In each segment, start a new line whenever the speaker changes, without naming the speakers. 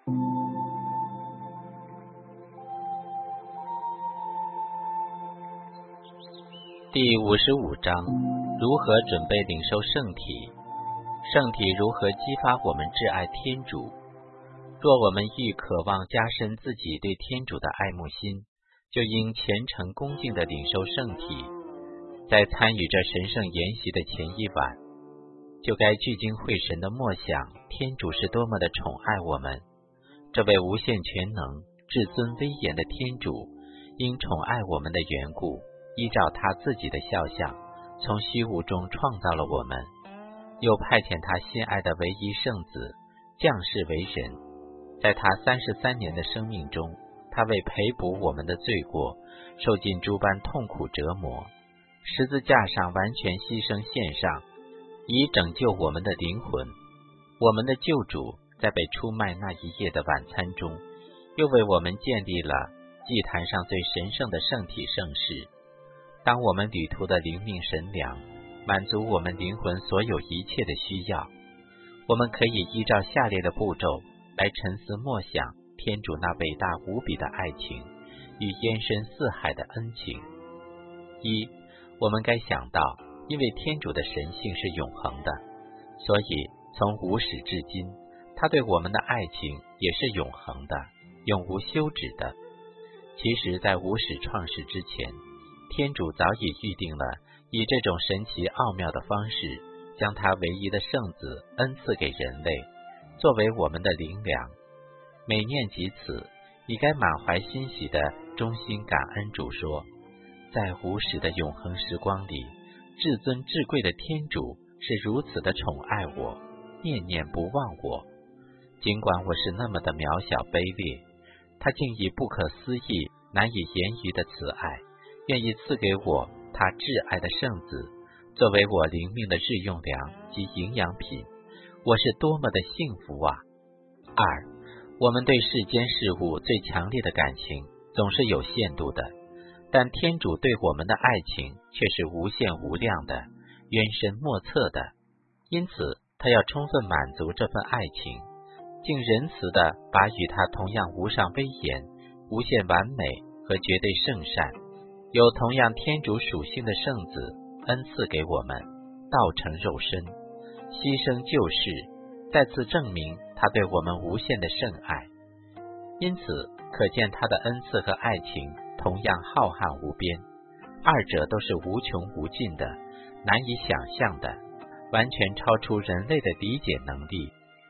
第55章，如何准备领受圣体？圣体如何激发我们挚爱天主？若我们欲渴望加深自己对天主的爱慕心，就应虔诚恭敬地领受圣体。在参与这神圣筵席的前一晚，就该聚精会神地默想天主是多么的宠爱我们。这位无限全能、至尊威严的天主，因宠爱我们的缘故，依照他自己的肖像，从虚无中创造了我们，又派遣他心爱的唯一圣子降世为人。在他33年的生命中，他为赔补我们的罪过，受尽诸般痛苦折磨，十字架上完全牺牲献上，以拯救我们的灵魂。我们的救主在被出卖那一夜的晚餐中，又为我们建立了祭坛上最神圣的圣体圣事。当我们旅途的灵命神粮满足我们灵魂所有一切的需要，我们可以依照下列的步骤来沉思默想天主那伟大无比的爱情与延伸四海的恩情。一，我们该想到，因为天主的神性是永恒的，所以从无始至今，他对我们的爱情也是永恒的，永无休止的。其实在无始创世之前，天主早已预定了以这种神奇奥妙的方式，将他唯一的圣子恩赐给人类，作为我们的灵粮。每念及此，你该满怀欣喜地衷心感恩主说，在无始的永恒时光里，至尊至贵的天主是如此的宠爱我，念念不忘我。尽管我是那么的渺小卑劣，他竟以不可思议难以言喻的慈爱，愿意赐给我他挚爱的圣子，作为我灵命的日用粮及营养品。我是多么的幸福啊！二，我们对世间事物最强烈的感情总是有限度的，但天主对我们的爱情却是无限无量的，渊深莫测的。因此他要充分满足这份爱情，竟仁慈地把与他同样无上威严、无限完美和绝对圣善，有同样天主属性的圣子恩赐给我们，道成肉身，牺牲救世，再次证明他对我们无限的圣爱。因此可见他的恩赐和爱情同样浩瀚无边，二者都是无穷无尽的，难以想象的，完全超出人类的理解能力。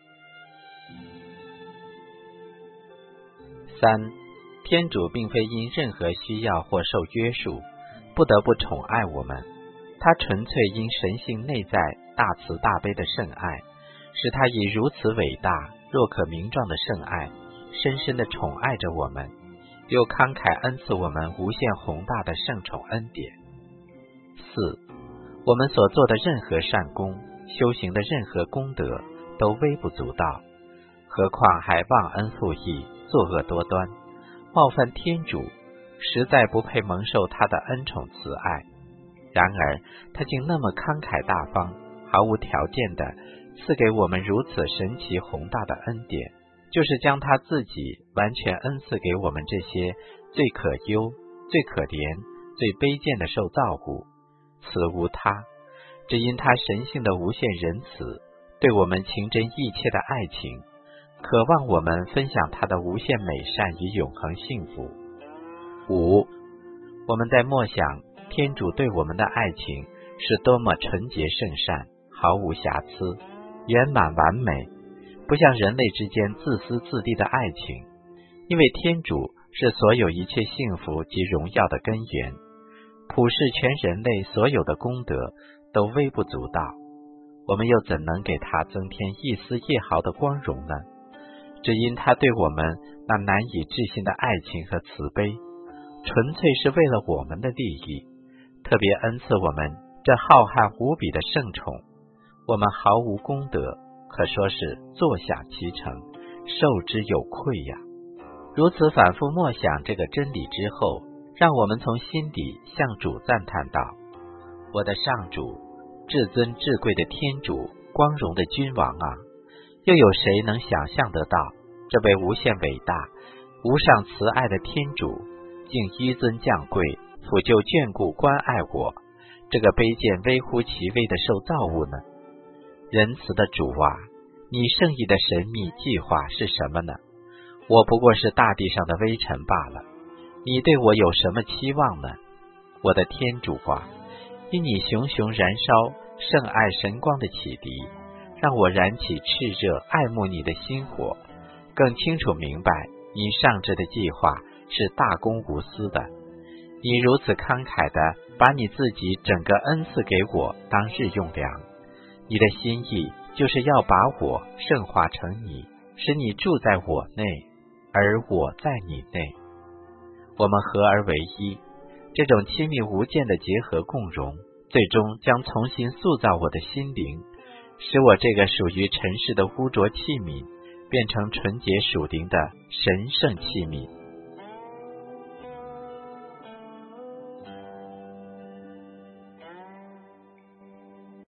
三，天主并非因任何需要或受约束，不得不宠爱我们，他纯粹因神性内在大慈大悲的圣爱，使他以如此伟大若可名状的圣爱，深深地宠爱着我们，又慷慨恩赐我们无限宏大的圣宠恩典。四，我们所做的任何善功，修行的任何功德，都微不足道，何况还忘恩负义，作恶多端，冒犯天主，实在不配蒙受他的恩宠慈爱。然而他竟那么慷慨大方，毫无条件的赐给我们如此神奇宏大的恩典，就是将他自己完全恩赐给我们这些最可忧、最可怜、最卑贱的受造物。此无他，只因他神性的无限仁慈，对我们情真意切的爱情，渴望我们分享他的无限美善与永恒幸福。五，我们在默想天主对我们的爱情是多么纯洁圣善，毫无瑕疵，圆满完美，不像人类之间自私自利的爱情。因为天主是所有一切幸福及荣耀的根源，普世全人类所有的功德都微不足道，我们又怎能给他增添一丝一毫的光荣呢？只因他对我们那难以置信的爱情和慈悲，纯粹是为了我们的利益，特别恩赐我们这浩瀚无比的圣宠。我们毫无功德，可说是坐享其成，受之有愧呀。如此反复默想这个真理之后，让我们从心底向主赞叹道：我的上主，至尊至贵的天主，光荣的君王啊！又有谁能想象得到， 这位无限伟大、无上慈爱的天主，竟纡尊降贵，抚就眷顾关爱我，这个卑贱微乎其微的受造物呢？仁慈的主啊，你圣意的神秘计划是什么呢？我不过是大地上的微尘罢了，你对我有什么期望呢？我的天主啊，因你熊熊燃烧圣爱神光的启迪，让我燃起炽热爱慕你的心火，更清楚明白你上至的计划是大公无私的。你如此慷慨地把你自己整个恩赐给我当日用粮，你的心意就是要把我圣化成你，使你住在我内，而我在你内，我们合而为一。这种亲密无间的结合共融，最终将重新塑造我的心灵，使我这个属于尘世的污浊器皿变成纯洁属灵的神圣器皿。